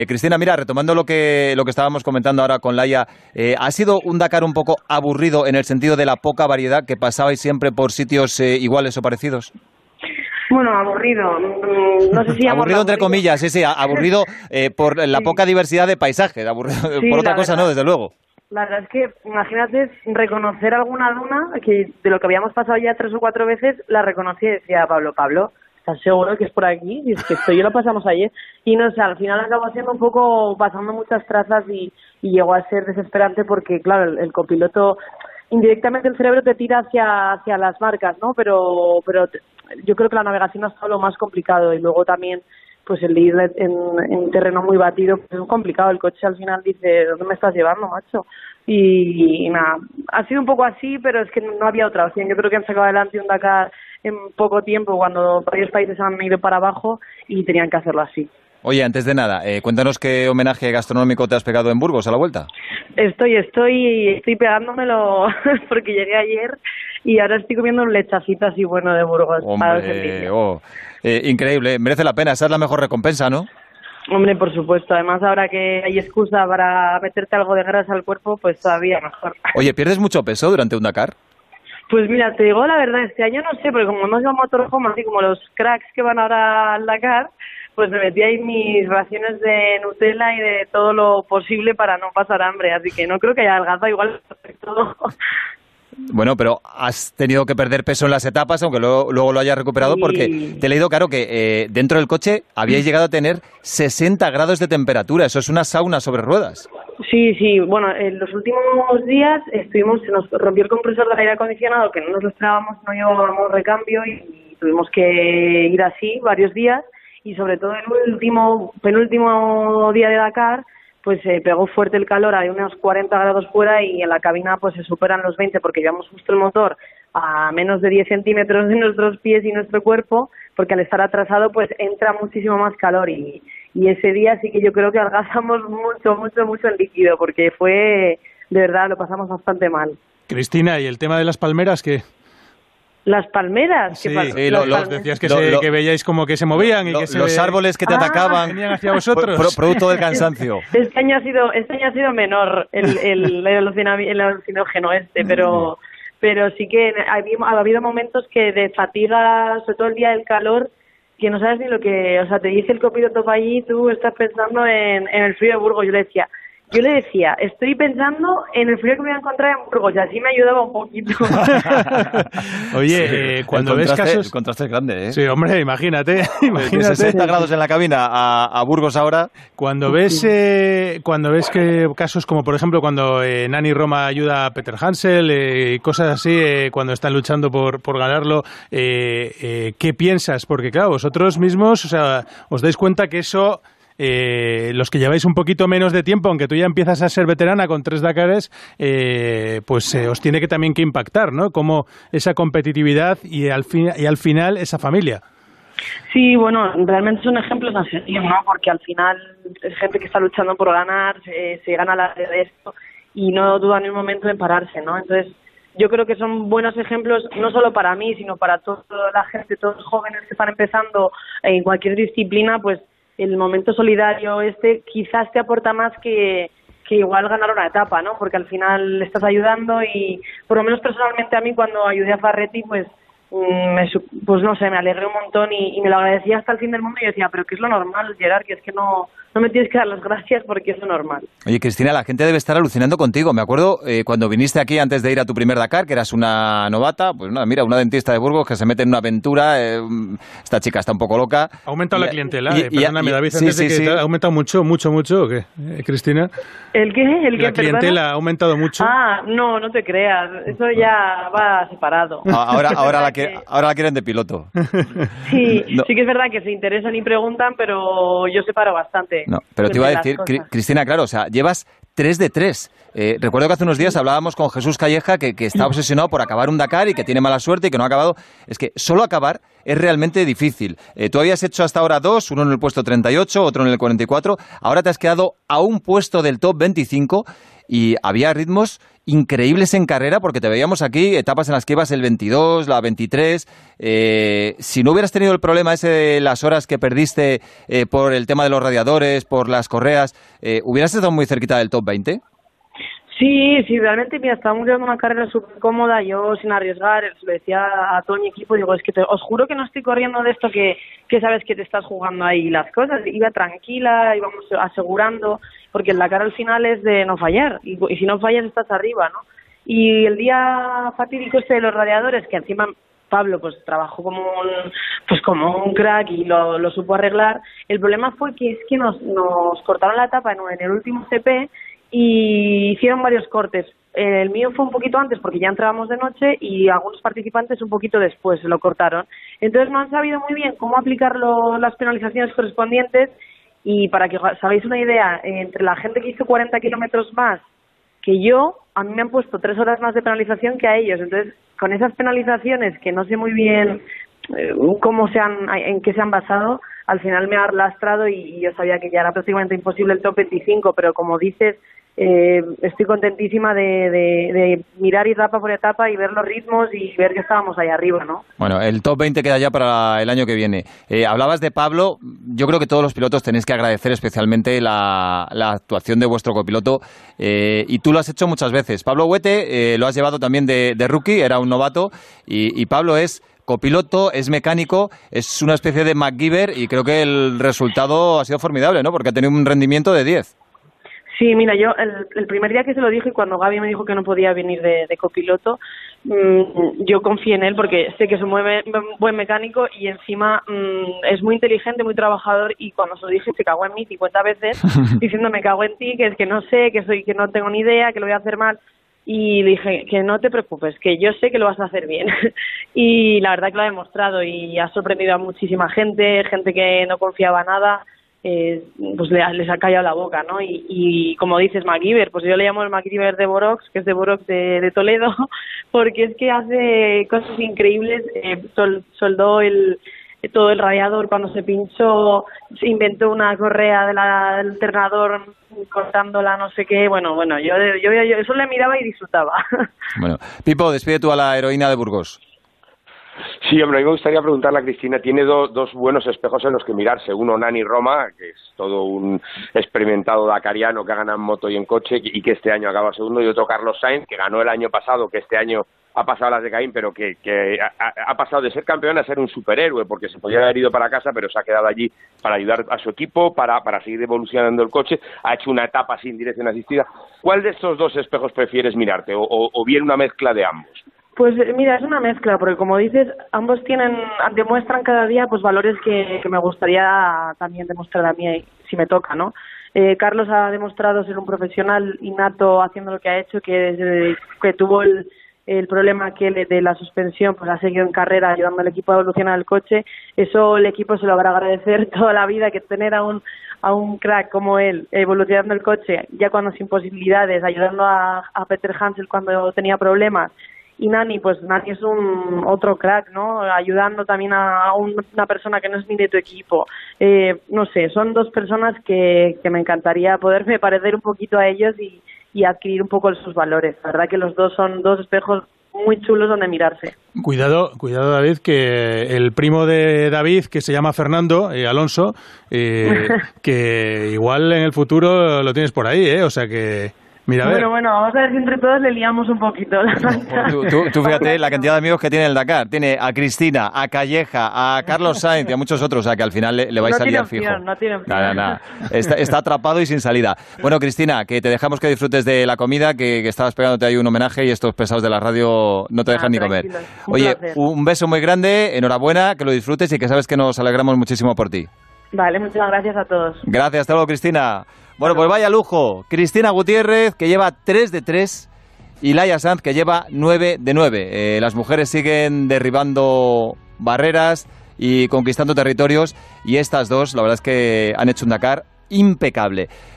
Cristina, mira, retomando lo que estábamos comentando ahora con Laia, ¿ha sido un Dakar un poco aburrido en el sentido de la poca variedad, que pasabais siempre por sitios iguales o parecidos? Bueno, aburrido. No sé si aburrido entre comillas, sí, aburrido por la poca diversidad de paisajes, aburrido, sí, por otra cosa no, desde luego. La verdad es que, imagínate, reconocer alguna duna, que de lo que habíamos pasado ya 3 o 4 veces, la reconocí y decía Pablo, ¿estás seguro que es por aquí? Y es que esto ya lo pasamos ayer. Y no sé, al final acabó siendo un poco, pasando muchas trazas y llegó a ser desesperante porque, claro, el copiloto, indirectamente el cerebro te tira hacia las marcas, ¿no? Pero yo creo que la navegación ha estado lo más complicado y luego también pues el ir en terreno muy batido pues es complicado. El coche al final dice, ¿dónde me estás llevando, macho? Y nada, ha sido un poco así, pero es que no había otra opción. Yo creo que han sacado adelante un Dakar en poco tiempo cuando varios países han ido para abajo y tenían que hacerlo así. Oye, antes de nada, cuéntanos qué homenaje gastronómico te has pegado en Burgos a la vuelta. Estoy pegándomelo porque llegué ayer y ahora estoy comiendo un lechacito así bueno de Burgos. Hombre, increíble, merece la pena, esa es la mejor recompensa, ¿no? Hombre, por supuesto, además ahora que hay excusa para meterte algo de grasa al cuerpo, pues todavía mejor. Oye, ¿pierdes mucho peso durante un Dakar? Pues mira, te digo la verdad, este año no sé, porque como hemos ido a motorhome, así como los cracks que van ahora al Dakar, pues me metí ahí mis raciones de Nutella y de todo lo posible para no pasar hambre, así que no creo que haya adelgazado igual todo. Bueno, pero has tenido que perder peso en las etapas, aunque luego lo hayas recuperado, Sí. porque te he leído, claro, que dentro del coche habíais llegado a tener 60 grados de temperatura. Eso es una sauna sobre ruedas. Sí, bueno, en los últimos días se nos rompió el compresor del aire acondicionado, que no nos lo esperábamos, no llevábamos recambio y tuvimos que ir así varios días y sobre todo en el penúltimo día de Dakar, pues pegó fuerte el calor, hay unos 40 grados fuera y en la cabina pues se superan los 20 porque llevamos justo el motor a menos de 10 centímetros de nuestros pies y nuestro cuerpo, porque al estar atrasado pues entra muchísimo más calor y ese día sí que yo creo que adelgazamos mucho en líquido porque fue, de verdad, lo pasamos bastante mal. Cristina, ¿y el tema de las palmeras qué? ¿Las palmeras? Sí, decías que, que veíais como que se movían y que los árboles que te atacaban venían hacia vosotros. Producto del cansancio. Este año ha sido menor el alucinógeno pero sí que ha habido momentos que de fatiga, sobre todo el día del calor, que no sabes ni lo que, o sea, te dice el copiloto para allí, tú estás pensando en el frío de Burgos. Yo le decía, estoy pensando en el frío que me voy a encontrar en Burgos, y así me ayudaba un poquito. Oye, sí, cuando ves casos... El contraste es grande, ¿eh? Sí, hombre, imagínate. De 60 grados en la cabina a Burgos ahora. Cuando ves que casos como, por ejemplo, cuando Nani Roma ayuda a Peter Hansel y cosas así, cuando están luchando por ganarlo, ¿qué piensas? Porque, claro, vosotros mismos, o sea, os dais cuenta que eso... los que lleváis un poquito menos de tiempo, aunque tú ya empiezas a ser veterana con 3 Dakares, pues os tiene que también que impactar, ¿no? Como esa competitividad y al final esa familia. Sí, bueno, realmente son ejemplos a seguir, ¿no? Porque al final es gente que está luchando por ganar, se gana la de esto y no duda ni un momento en pararse, ¿no? Entonces, yo creo que son buenos ejemplos no solo para mí, sino para toda la gente, todos los jóvenes que están empezando en cualquier disciplina, pues el momento solidario quizás te aporta más que igual ganar una etapa, ¿no? Porque al final le estás ayudando y por lo menos personalmente a mí cuando ayudé a Farretti, pues no sé, me alegré un montón y me lo agradecía hasta el fin del mundo y yo decía, pero que es lo normal, Gerard, que es que no me tienes que dar las gracias porque es lo normal. Oye, Cristina, la gente debe estar alucinando contigo. Me acuerdo cuando viniste aquí antes de ir a tu primer Dakar, que eras una novata, pues nada, mira, una dentista de Burgos que se mete en una aventura, esta chica está un poco loca. Ha aumentado la clientela, perdóname, David, sí. ¿Ha aumentado mucho o qué, Cristina? ¿El qué? La clientela ha aumentado mucho. No te creas, eso ya va separado. Ahora la quieren de piloto. Sí, no. Sí que es verdad que se interesan y preguntan, pero yo separo bastante. No, pero te iba a decir, Cristina, claro, o sea, llevas 3 de 3. Recuerdo que hace unos días hablábamos con Jesús Calleja, que está obsesionado por acabar un Dakar y que tiene mala suerte y que no ha acabado. Es que solo acabar es realmente difícil. Tú habías hecho hasta ahora 2, uno en el puesto 38, otro en el 44. Ahora te has quedado a un puesto del top 25 y había ritmos increíbles en carrera, porque te veíamos aquí, etapas en las que ibas el 22, la 23. Si no hubieras tenido el problema ese de las horas que perdiste por el tema de los radiadores, por las correas, ¿hubieras estado muy cerquita del top 20? Sí, realmente, mira, estábamos llevando una carrera súper cómoda, yo sin arriesgar, se lo decía a todo mi equipo, digo, es que os juro que no estoy corriendo de esto que sabes que te estás jugando ahí las cosas, iba tranquila, íbamos asegurando, porque el Dakar al final es de no fallar, y si no fallas estás arriba, ¿no? Y el día fatídico este de los radiadores, que encima Pablo pues trabajó como un crack y lo supo arreglar, el problema fue que es que nos cortaron la etapa en el último CP, y hicieron varios cortes. El mío fue un poquito antes porque ya entrábamos de noche y algunos participantes un poquito después se lo cortaron. Entonces no han sabido muy bien cómo aplicar las penalizaciones correspondientes, y para que os hagáis una idea, entre la gente que hizo 40 kilómetros más que yo, a mí me han puesto 3 horas más de penalización que a ellos. Entonces, con esas penalizaciones que no sé muy bien en qué se han basado, al final me ha lastrado y yo sabía que ya era prácticamente imposible el top 25, pero como dices, estoy contentísima de mirar etapa por etapa y ver los ritmos y ver que estábamos ahí arriba, ¿no? Bueno, el top 20 queda ya para el año que viene. Hablabas de Pablo. Yo creo que todos los pilotos tenéis que agradecer especialmente la actuación de vuestro copiloto, y tú lo has hecho muchas veces. Pablo Huete lo has llevado también de rookie, era un novato, y Pablo es copiloto, es mecánico, es una especie de MacGyver, y creo que el resultado ha sido formidable, ¿no? Porque ha tenido un rendimiento de 10. Sí, mira, yo el primer día que se lo dije, cuando Gaby me dijo que no podía venir de copiloto, yo confié en él porque sé que es un buen mecánico y encima es muy inteligente, muy trabajador, y cuando se lo dije se cagó en mí 50 veces diciendo me cago en ti, que es que no sé, que no tengo ni idea, que lo voy a hacer mal. Y le dije que no te preocupes, que yo sé que lo vas a hacer bien. Y la verdad que lo ha demostrado y ha sorprendido a muchísima gente que no confiaba nada. Pues les ha callado la boca, ¿no? Y como dices, MacGyver, pues yo le llamo el MacGyver de Borox, que es de Borox de Toledo, porque es que hace cosas increíbles. Soldó todo el radiador cuando se pinchó, se inventó una correa del alternador cortándola, no sé qué. Bueno, yo eso le miraba y disfrutaba. Bueno, Pipo, despide tú a la heroína de Burgos. Sí, hombre, a mí me gustaría preguntarle a Cristina, tiene dos buenos espejos en los que mirarse. Uno, Nani Roma, que es todo un experimentado dakariano que ha ganado en moto y en coche y que este año acaba segundo, y otro, Carlos Sainz, que ganó el año pasado, que este año ha pasado las de Caín, pero que ha pasado de ser campeón a ser un superhéroe, porque se podía haber ido para casa, pero se ha quedado allí para ayudar a su equipo, para seguir evolucionando el coche. Ha hecho una etapa sin dirección asistida. ¿Cuál de estos dos espejos prefieres mirarte, o bien una mezcla de ambos? Pues mira, es una mezcla, porque como dices, ambos demuestran cada día pues valores que me gustaría también demostrar a mí si me toca, ¿no? Carlos ha demostrado ser un profesional innato haciendo lo que ha hecho, que desde que tuvo el problema de la suspensión, pues ha seguido en carrera ayudando al equipo a evolucionar el coche. Eso el equipo se lo habrá agradecer toda la vida, que tener a un crack como él evolucionando el coche ya cuando sin posibilidades, ayudando a Peter Hansel cuando tenía problemas. Y Nani es otro crack, ¿no? Ayudando también a una persona que no es ni de tu equipo. No sé, son dos personas que me encantaría poderme parecer un poquito a ellos y adquirir un poco sus valores. La verdad que los dos son dos espejos muy chulos donde mirarse. Cuidado, David, que el primo de David, que se llama Fernando Alonso, que igual en el futuro lo tienes por ahí, o sea que... Mira, bueno, vamos a ver si entre todos le liamos un poquito. Tú fíjate la cantidad de amigos que tiene el Dakar. Tiene a Cristina, a Calleja, a Carlos Sainz y a muchos otros, o sea que al final le vais a liar fijo. No tiene opción. Nada. Está atrapado y sin salida. Bueno, Cristina, que te dejamos que disfrutes de la comida, que estabas pegándote ahí un homenaje y estos pesados de la radio no te dejan ni comer. Oye, un beso muy grande, enhorabuena, que lo disfrutes y que sabes que nos alegramos muchísimo por ti. Vale, muchas gracias a todos. Gracias, hasta luego, Cristina. Bueno, pues vaya lujo. Cristina Gutiérrez, que lleva 3 de 3, y Laia Sanz, que lleva 9 de 9. Las mujeres siguen derribando barreras y conquistando territorios, y estas dos, la verdad es que han hecho un Dakar impecable.